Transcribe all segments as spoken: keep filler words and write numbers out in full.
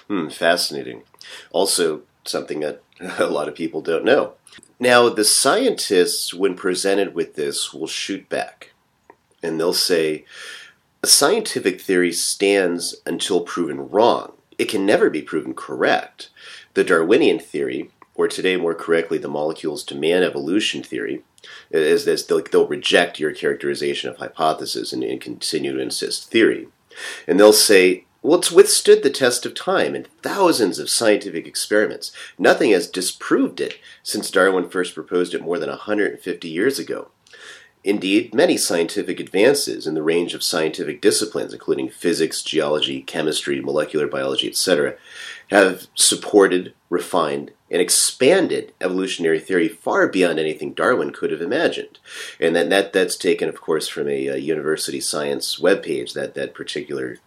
Hmm, fascinating. Also, something that a lot of people don't know. Now, the scientists, when presented with this, will shoot back. And they'll say, a scientific theory stands until proven wrong. It can never be proven correct. The Darwinian theory, or today more correctly the molecules to man evolution theory, is this, they'll, they'll reject your characterization of hypothesis and, and continue to insist theory. And they'll say, well, it's withstood the test of time and thousands of scientific experiments. Nothing has disproved it since Darwin first proposed it more than one hundred fifty years ago. Indeed, many scientific advances in the range of scientific disciplines, including physics, geology, chemistry, molecular biology, et cetera, have supported, refined, and expanded evolutionary theory far beyond anything Darwin could have imagined. And that, that that's taken, of course, from a, a university science webpage, that, that particular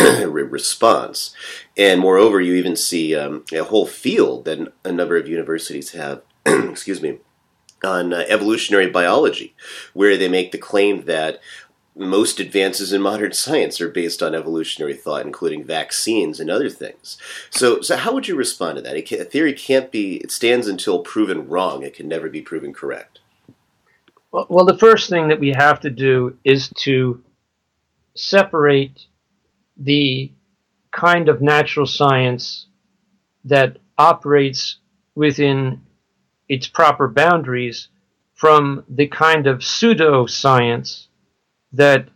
response. And moreover, you even see um, a whole field that a number of universities have, excuse me, on uh, evolutionary biology, where they make the claim that most advances in modern science are based on evolutionary thought, including vaccines and other things. So, so how would you respond to that? It can, a theory can't be, it stands until proven wrong. It can never be proven correct. Well, well, the first thing that we have to do is to separate the kind of natural science that operates within its proper boundaries from the kind of pseudoscience that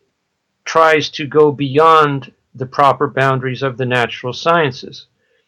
tries to go beyond the proper boundaries of the natural sciences.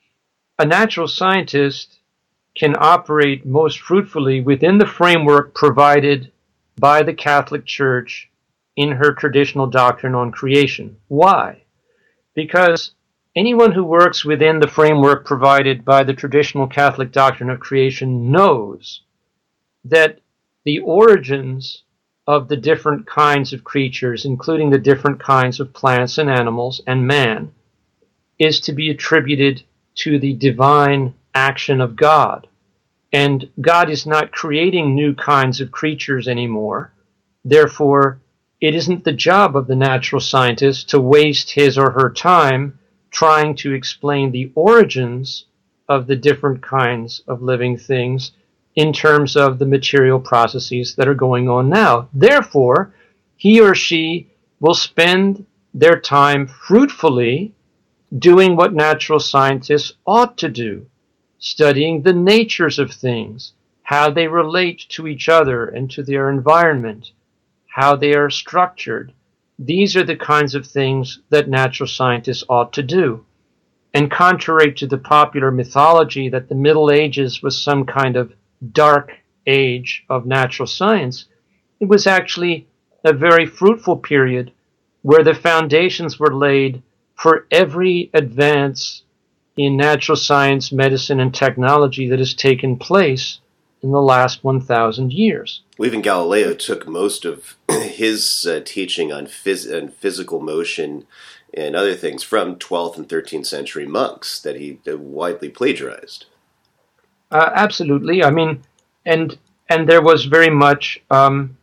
A natural scientist can operate most fruitfully within the framework provided by the Catholic Church in her traditional doctrine on creation. Why? Because anyone who works within the framework provided by the traditional Catholic doctrine of creation knows that the origins of the different kinds of creatures, including the different kinds of plants and animals and man, is to be attributed to the divine action of God. And God is not creating new kinds of creatures anymore. Therefore, it isn't the job of the natural scientist to waste his or her time trying to explain the origins of the different kinds of living things in terms of the material processes that are going on now. Therefore, he or she will spend their time fruitfully doing what natural scientists ought to do, studying the natures of things, how they relate to each other and to their environment, how they are structured. These are the kinds of things that natural scientists ought to do. And contrary to the popular mythology that the Middle Ages was some kind of dark age of natural science, it was actually a very fruitful period where the foundations were laid for every advance in natural science, medicine, and technology that has taken place in the last one thousand years. Well, even Galileo took most of his uh, teaching on, phys- on physical motion and other things from twelfth and thirteenth century monks that he uh, widely plagiarized. Uh, absolutely. I mean, and and there was very much um,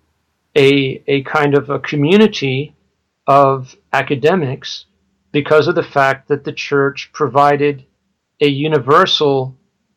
a a kind of a community of academics because of the fact that the church provided a universal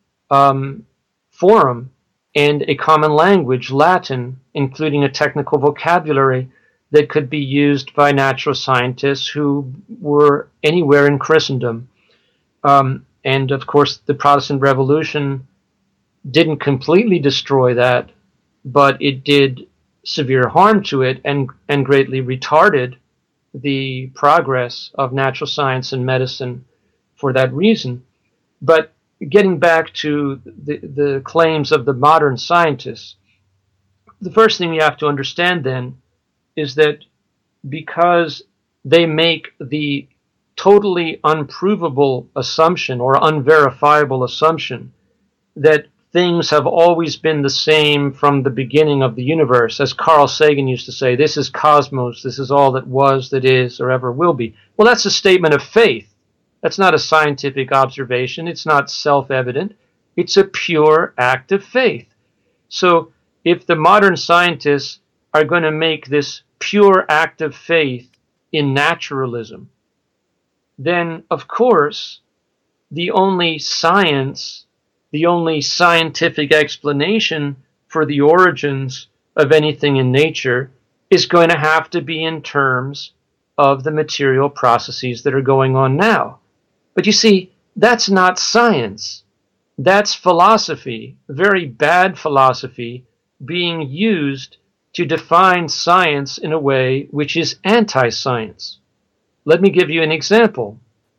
um, forum and a common language, Latin, including a technical vocabulary that could be used by natural scientists who were anywhere in Christendom. Um, and of course, the Protestant Revolution didn't completely destroy that, but it did severe harm to it and, and greatly retarded the progress of natural science and medicine for that reason. But getting back to the, the claims of the modern scientists, the first thing you have to understand then is that because they make the totally unprovable assumption or unverifiable assumption that things have always been the same from the beginning of the universe, as Carl Sagan used to say, this is cosmos, this is all that was, that is, or ever will be. Well, that's a statement of faith. That's not a scientific observation. It's not self-evident. It's a pure act of faith. So if the modern scientists are going to make this pure act of faith in naturalism, then, of course, the only science, the only scientific explanation for the origins of anything in nature is going to have to be in terms of the material processes that are going on now. But you see, that's not science. That's philosophy, very bad philosophy, being used to define science in a way which is anti-science. Let me give you an example.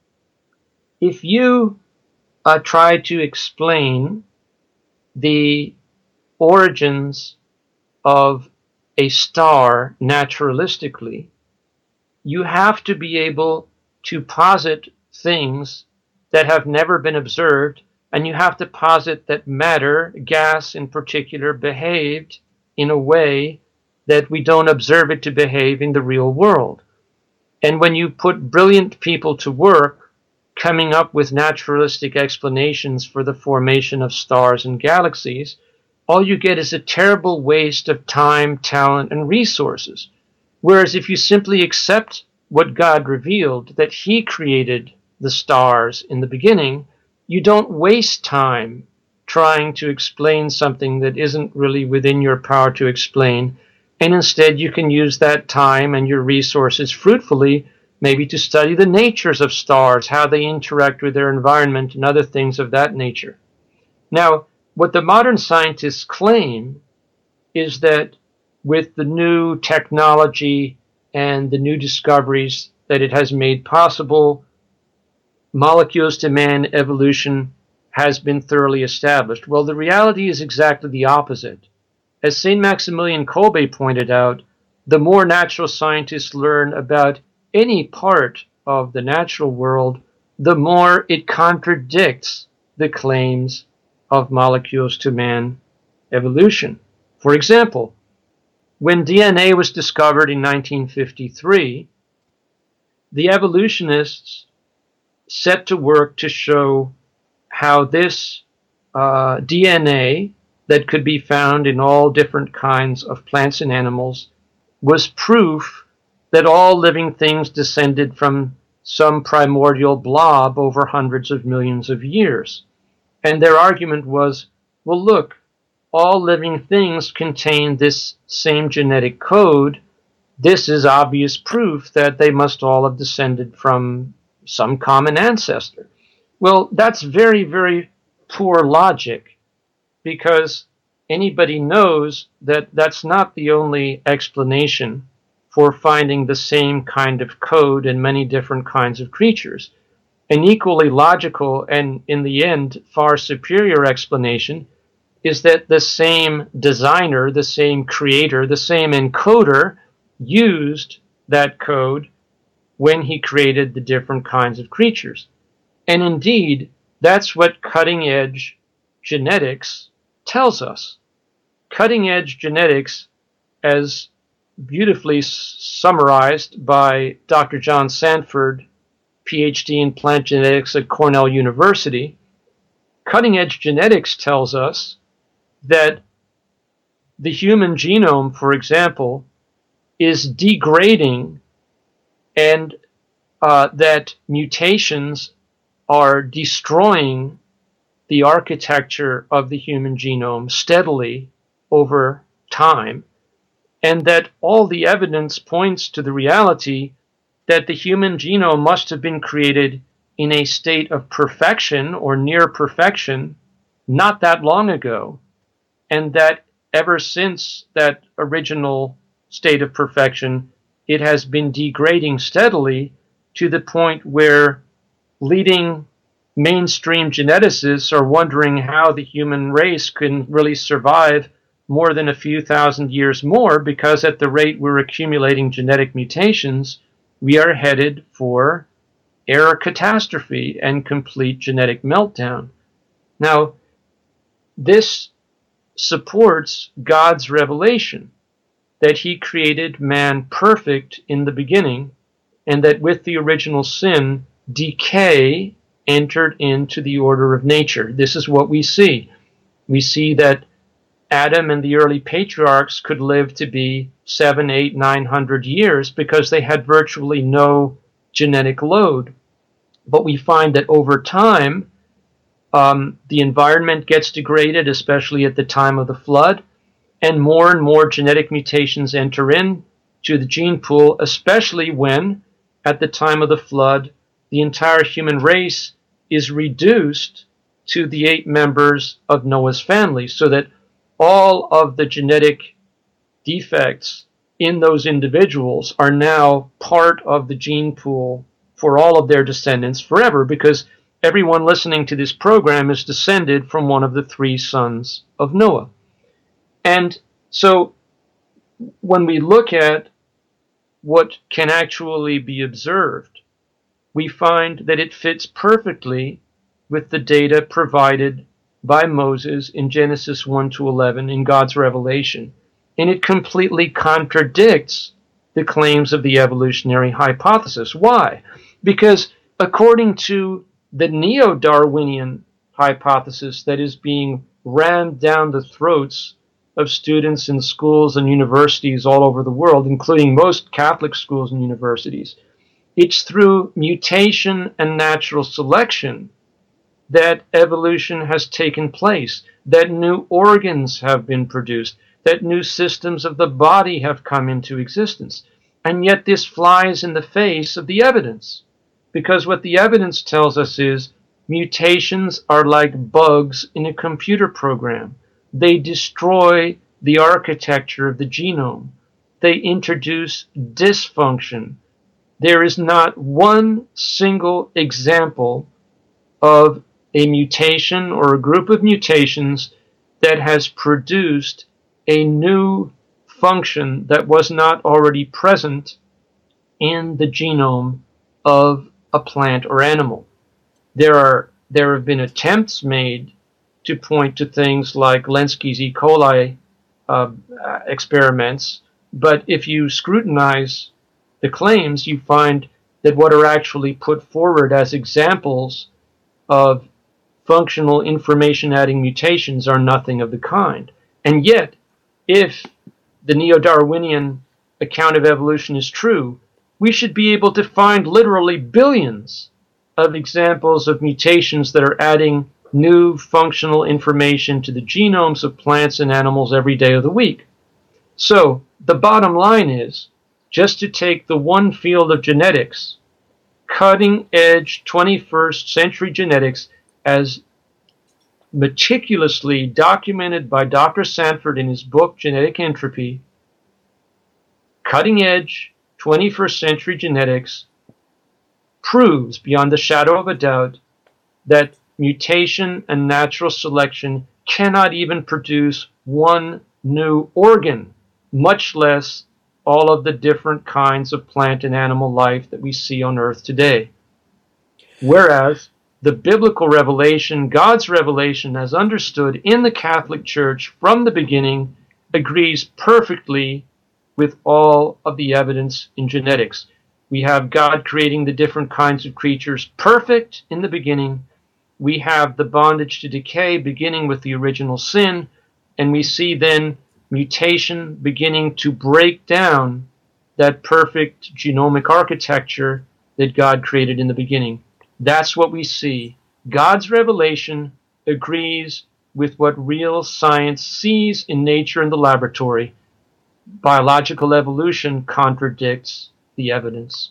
If you uh, try to explain the origins of a star naturalistically, you have to be able to posit things that have never been observed, and you have to posit that matter, gas in particular, behaved in a way that we don't observe it to behave in the real world. And when you put brilliant people to work coming up with naturalistic explanations for the formation of stars and galaxies, all you get is a terrible waste of time, talent, and resources. Whereas if you simply accept what God revealed, that He created the stars in the beginning, you don't waste time trying to explain something that isn't really within your power to explain, and instead you can use that time and your resources fruitfully, maybe to study the natures of stars, how they interact with their environment, and other things of that nature. Now, what the modern scientists claim is that with the new technology and the new discoveries that it has made possible, molecules to man evolution has been thoroughly established. Well, the reality is exactly the opposite. As Saint Maximilian Kolbe pointed out, the more natural scientists learn about any part of the natural world, the more it contradicts the claims of molecules to man evolution. For example, when D N A was discovered in nineteen fifty-three, the evolutionists set to work to show how this uh, D N A that could be found in all different kinds of plants and animals was proof that all living things descended from some primordial blob over hundreds of millions of years. And their argument was, well, look, all living things contain this same genetic code. This is obvious proof that they must all have descended from some common ancestor. Well, that's very, very poor logic, because anybody knows that that's not the only explanation for finding the same kind of code in many different kinds of creatures. An equally logical and, in the end, far superior explanation is that the same designer, the same creator, the same encoder used that code when he created the different kinds of creatures. And indeed, that's what cutting-edge genetics tells us. Cutting-edge genetics, as beautifully summarized by Doctor John Sanford, P H D in plant genetics at Cornell University, cutting-edge genetics tells us that the human genome, for example, is degrading, and uh, that mutations are destroying the architecture of the human genome steadily over time, and that all the evidence points to the reality that the human genome must have been created in a state of perfection or near perfection not that long ago, and that ever since that original state of perfection, it has been degrading steadily to the point where leading mainstream geneticists are wondering how the human race can really survive more than a few thousand years more, because at the rate we're accumulating genetic mutations, we are headed for error catastrophe and complete genetic meltdown. Now, this supports God's revelation that He created man perfect in the beginning, and that with the original sin, decay entered into the order of nature. This is what we see. We see that Adam and the early patriarchs could live to be seven, eight, nine hundred years because they had virtually no genetic load. But we find that over time, um, the environment gets degraded, especially at the time of the flood, and more and more genetic mutations enter in to the gene pool, especially when, at the time of the flood, the entire human race is reduced to the eight members of Noah's family, so that all of the genetic defects in those individuals are now part of the gene pool for all of their descendants forever, because everyone listening to this program is descended from one of the three sons of Noah. And so when we look at what can actually be observed, we find that it fits perfectly with the data provided by Moses in Genesis one to eleven in God's revelation. And it completely contradicts the claims of the evolutionary hypothesis. Why? Because according to the neo-Darwinian hypothesis that is being rammed down the throats of students in schools and universities all over the world, including most Catholic schools and universities, it's through mutation and natural selection that evolution has taken place, that new organs have been produced, that new systems of the body have come into existence. And yet this flies in the face of the evidence, because what the evidence tells us is mutations are like bugs in a computer program. They destroy the architecture of the genome. They introduce dysfunction. There is not one single example of a mutation or a group of mutations that has produced a new function that was not already present in the genome of a plant or animal. There are there have been attempts made to point to things like Lenski's E. coli uh, experiments, but if you scrutinize the claims, you find that what are actually put forward as examples of functional information-adding mutations are nothing of the kind. And yet, if the neo-Darwinian account of evolution is true, we should be able to find literally billions of examples of mutations that are adding new functional information to the genomes of plants and animals every day of the week. So, the bottom line is, just to take the one field of genetics, cutting-edge twenty-first century genetics, as meticulously documented by Doctor Sanford in his book, Genetic Entropy, cutting-edge twenty-first century genetics proves beyond the shadow of a doubt that mutation and natural selection cannot even produce one new organ, much less all of the different kinds of plant and animal life that we see on earth today. Whereas the biblical revelation, God's revelation as understood in the Catholic Church from the beginning, agrees perfectly with all of the evidence in genetics. We have God creating the different kinds of creatures perfect in the beginning. We have the bondage to decay beginning with the original sin, and we see then mutation beginning to break down that perfect genomic architecture that God created in the beginning. That's what we see. God's revelation agrees with what real science sees in nature in the laboratory. Biological evolution contradicts the evidence.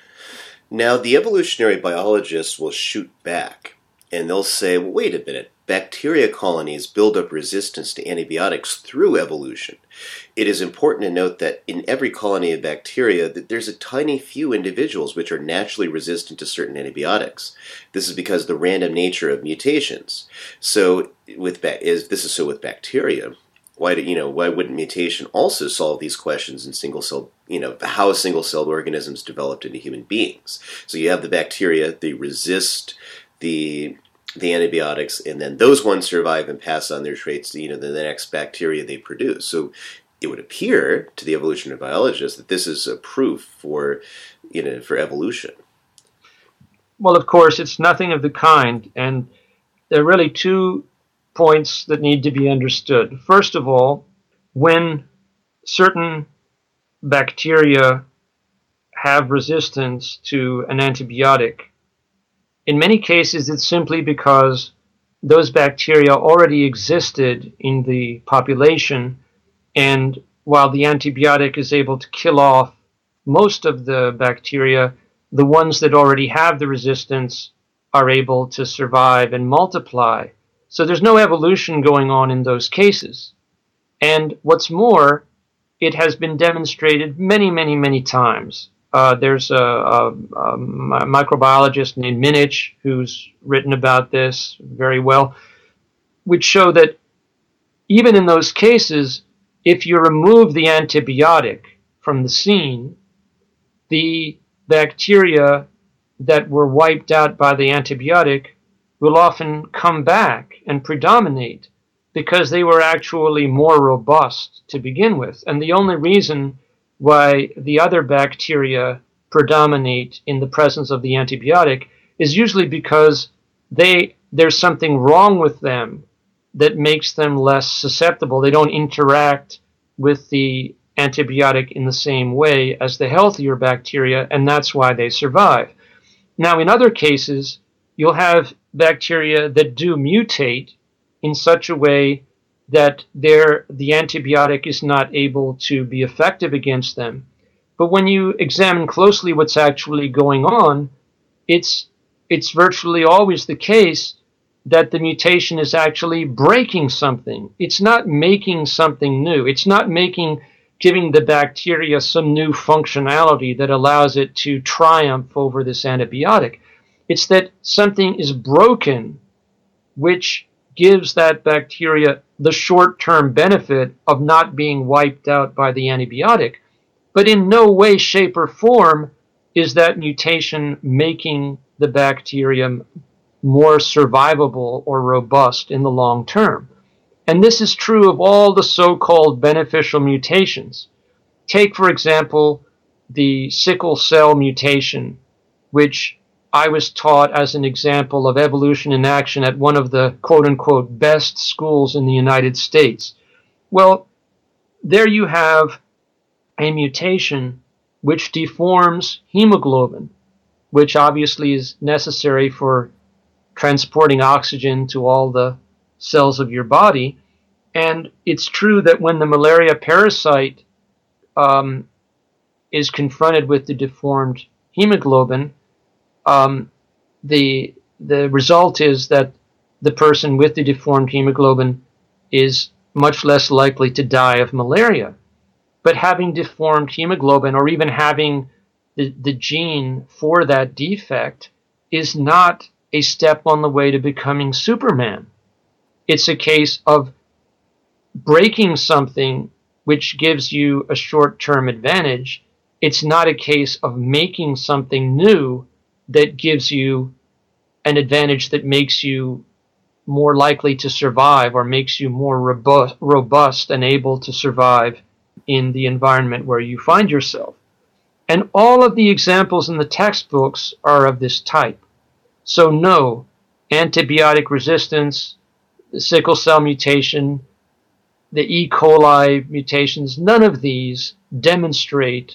Now, the evolutionary biologists will shoot back, and they'll say, well, wait a minute, bacteria colonies build up resistance to antibiotics through evolution. It is important to note that in every colony of bacteria, that there's a tiny few individuals which are naturally resistant to certain antibiotics. This is because of the random nature of mutations. So, with is this is so with bacteria. Why do you know? Why wouldn't mutation also solve these questions in single cell? You know, how single-celled organisms developed into human beings. So you have the bacteria; they resist the the antibiotics, and then those ones survive and pass on their traits to, you know, the, the next bacteria they produce. So it would appear to the evolutionary biologists that this is a proof for, you know, for evolution. Well, of course, it's nothing of the kind, and there are really two points that need to be understood. First of all, when certain bacteria have resistance to an antibiotic, In many cases, it's simply because those bacteria already existed in the population, and while the antibiotic is able to kill off most of the bacteria, the ones that already have the resistance are able to survive and multiply. So there's no evolution going on in those cases. And what's more, it has been demonstrated many, many, many times. Uh, there's a, a, a microbiologist named Minich who's written about this very well, which show that even in those cases, if you remove the antibiotic from the scene, the bacteria that were wiped out by the antibiotic will often come back and predominate because they were actually more robust to begin with. And the only reason why the other bacteria predominate in the presence of the antibiotic is usually because they there's something wrong with them that makes them less susceptible. They don't interact with the antibiotic in the same way as the healthier bacteria, and that's why they survive. Now, in other cases, you'll have bacteria that do mutate in such a way that the antibiotic is not able to be effective against them. But when you examine closely what's actually going on, it's it's virtually always the case that the mutation is actually breaking something. It's not making something new. It's not making, giving the bacteria some new functionality that allows it to triumph over this antibiotic. It's that something is broken, which gives that bacteria the short-term benefit of not being wiped out by the antibiotic. But in no way, shape, or form is that mutation making the bacterium more survivable or robust in the long term. And this is true of all the so-called beneficial mutations. Take, for example, the sickle cell mutation, which I was taught as an example of evolution in action at one of the quote-unquote best schools in the United States. Well, there you have a mutation which deforms hemoglobin, which obviously is necessary for transporting oxygen to all the cells of your body. And it's true that when the malaria parasite um, is confronted with the deformed hemoglobin, um, the the result is that the person with the deformed hemoglobin is much less likely to die of malaria. But having deformed hemoglobin, or even having the, the gene for that defect, is not a step on the way to becoming Superman. It's a case of breaking something which gives you a short-term advantage. It's not a case of making something new that gives you an advantage that makes you more likely to survive or makes you more robust, robust and able to survive in the environment where you find yourself. And all of the examples in the textbooks are of this type. So no, antibiotic resistance, the sickle cell mutation, the E. coli mutations, none of these demonstrate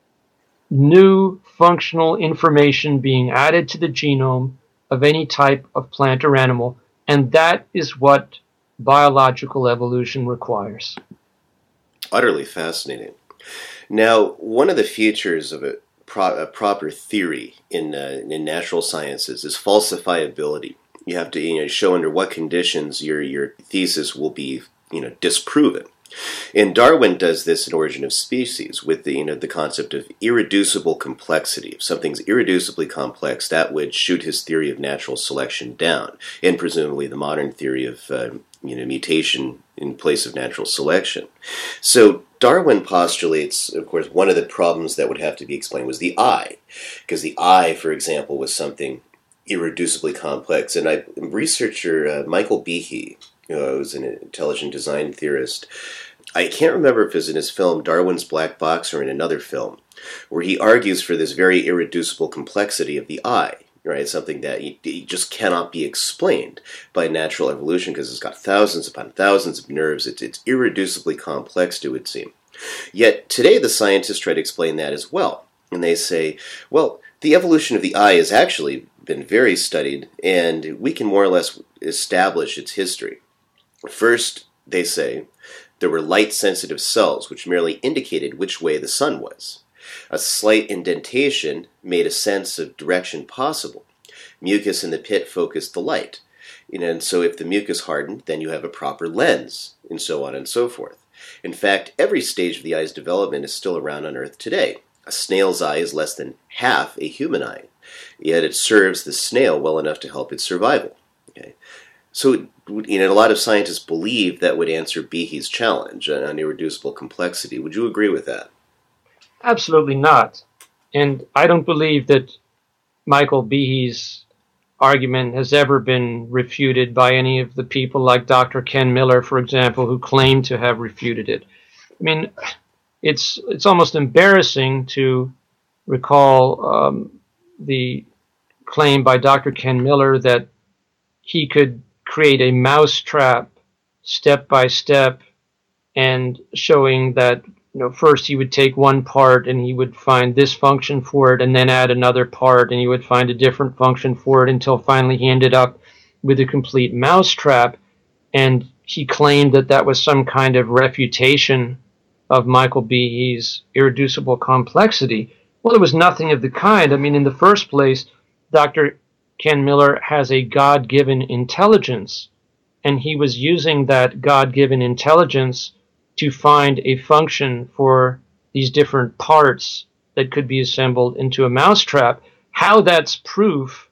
new functional information being added to the genome of any type of plant or animal, and that is what biological evolution requires. Utterly fascinating. Now, one of the features of a, pro- a proper theory in uh, in natural sciences is falsifiability. You have to you know show under what conditions your your thesis will be you know disproven. And Darwin does this in Origin of Species with the you know the concept of irreducible complexity. If something's irreducibly complex, that would shoot his theory of natural selection down, and presumably the modern theory of uh, you know mutation in place of natural selection. So Darwin postulates, of course, one of the problems that would have to be explained was the eye, because the eye, for example, was something irreducibly complex. And I, researcher uh, Michael Behe, who's an intelligent design theorist, I can't remember if it was in his film Darwin's Black Box or in another film, where he argues for this very irreducible complexity of the eye. Right, something that you, you just cannot be explained by natural evolution because it's got thousands upon thousands of nerves. It's, it's irreducibly complex, it would seem. Yet today the scientists try to explain that as well. And they say, well, The evolution of the eye has actually been very studied, and we can more or less establish its history. First, they say, there were light-sensitive cells which merely indicated which way the sun was. A slight indentation made a sense of direction possible. Mucus in the pit focused the light. And so if the mucus hardened, then you have a proper lens, and so on and so forth. In fact, every stage of the eye's development is still around on Earth today. A snail's eye is less than half a human eye, yet it serves the snail well enough to help its survival. Okay? So, you know, a lot of scientists believe that would answer Behe's challenge on irreducible complexity. Would you agree with that? Absolutely not. And I don't believe that Michael Behe's argument has ever been refuted by any of the people like Doctor Ken Miller, for example, who claim to have refuted it. I mean, it's it's almost embarrassing to recall um, the claim by Doctor Ken Miller that he could create a mousetrap step by step, and showing that, you know, first he would take one part and he would find this function for it, and then add another part and he would find a different function for it, until finally he ended up with a complete mousetrap. And he claimed that that was some kind of refutation of Michael Behe's irreducible complexity. Well, it was nothing of the kind. I mean, in the first place, Doctor Ken Miller has a God-given intelligence, and he was using that God-given intelligence to find a function for these different parts that could be assembled into a mousetrap. How that's proof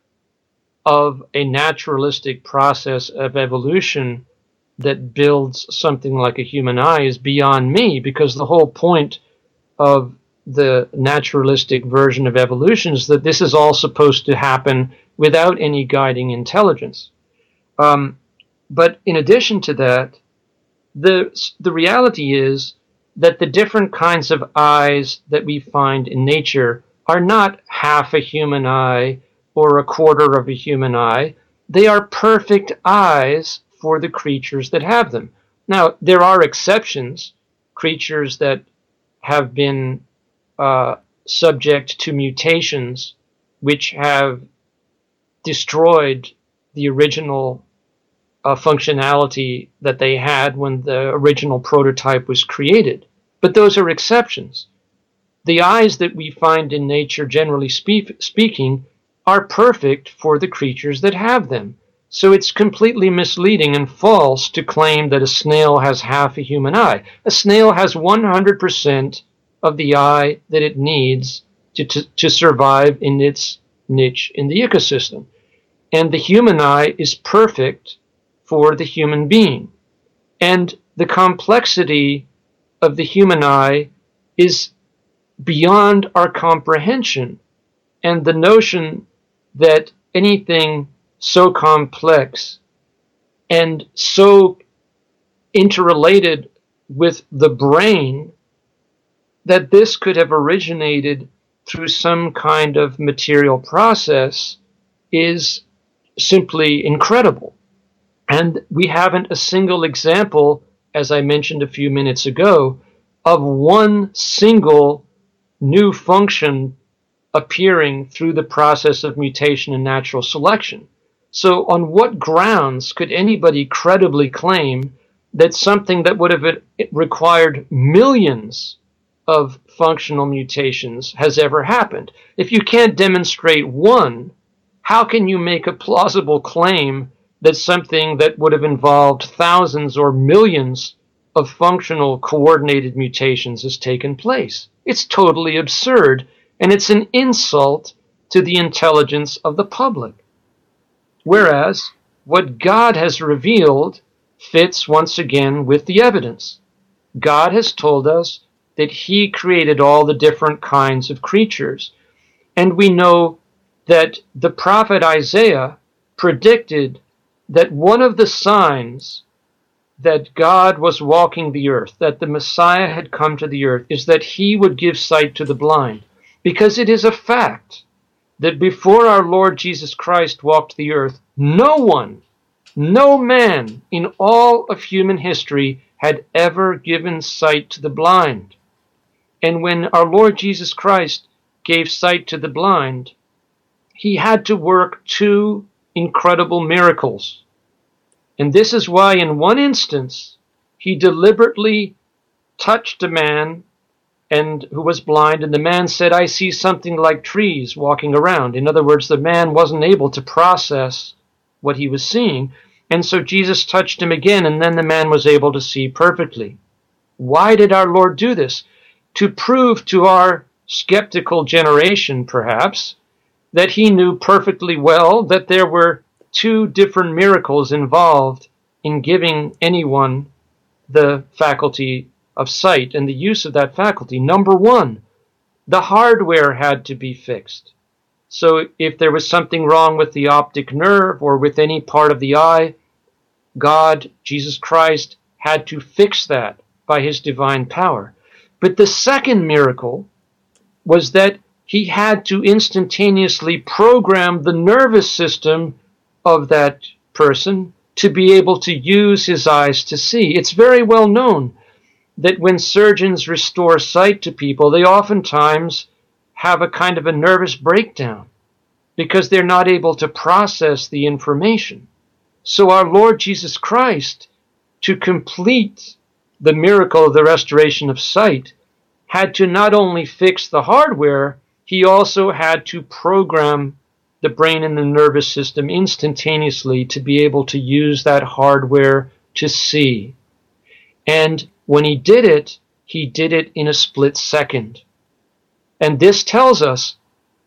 of a naturalistic process of evolution that builds something like a human eye is beyond me, because the whole point of the naturalistic version of evolution is that this is all supposed to happen without any guiding intelligence. Um, but in addition to that, the the reality is that the different kinds of eyes that we find in nature are not half a human eye or a quarter of a human eye. They are perfect eyes for the creatures that have them. Now, there are exceptions, creatures that have been uh, subject to mutations which have destroyed the original uh, functionality that they had when the original prototype was created. But those are exceptions. The eyes that we find in nature, generally spe- speaking, are perfect for the creatures that have them. So it's completely misleading and false to claim that a snail has half a human eye. A snail has one hundred percent of the eye that it needs to, to, to survive in its niche in the ecosystem. And the human eye is perfect for the human being. And the complexity of the human eye is beyond our comprehension. And the notion that anything so complex and so interrelated with the brain, that this could have originated through some kind of material process, is simply incredible. And we haven't a single example, as I mentioned a few minutes ago, of one single new function appearing through the process of mutation and natural selection. So on what grounds could anybody credibly claim that something that would have required millions of functional mutations has ever happened? If you can't demonstrate one, how can you make a plausible claim that something that would have involved thousands or millions of functional coordinated mutations has taken place? It's totally absurd, and it's an insult to the intelligence of the public. Whereas what God has revealed fits once again with the evidence. God has told us that he created all the different kinds of creatures. And we know that the prophet Isaiah predicted that one of the signs that God was walking the earth, that the Messiah had come to the earth, is that he would give sight to the blind. Because it is a fact that before our Lord Jesus Christ walked the earth, no one, no man in all of human history had ever given sight to the blind. And when our Lord Jesus Christ gave sight to the blind, he had to work two incredible miracles. And this is why in one instance, he deliberately touched a man and who was blind, and the man said, "I see something like trees walking around." In other words, the man wasn't able to process what he was seeing, and so Jesus touched him again, and then the man was able to see perfectly. Why did our Lord do this? To prove to our skeptical generation, perhaps, that he knew perfectly well that there were two different miracles involved in giving anyone the faculty of sight and the use of that faculty. Number one, the hardware had to be fixed. So if there was something wrong with the optic nerve or with any part of the eye, God, Jesus Christ, had to fix that by his divine power. But the second miracle was that he had to instantaneously program the nervous system of that person to be able to use his eyes to see. It's very well known that when surgeons restore sight to people, they oftentimes have a kind of a nervous breakdown because they're not able to process the information. So our Lord Jesus Christ, to complete the miracle of the restoration of sight, had to not only fix the hardware, he also had to program the brain and the nervous system instantaneously to be able to use that hardware to see. And when he did it, he did it in a split second. And this tells us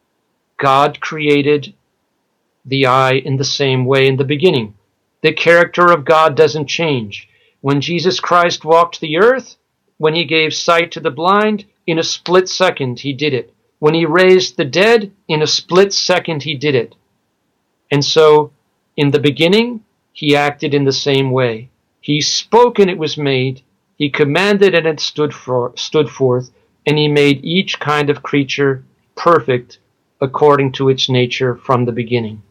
God created the eye in the same way in the beginning. The character of God doesn't change. When Jesus Christ walked the earth, when he gave sight to the blind, in a split second he did it. When he raised the dead, in a split second he did it. And so, in the beginning, he acted in the same way. He spoke and it was made. He commanded and it stood, for, stood forth. And he made each kind of creature perfect according to its nature from the beginning.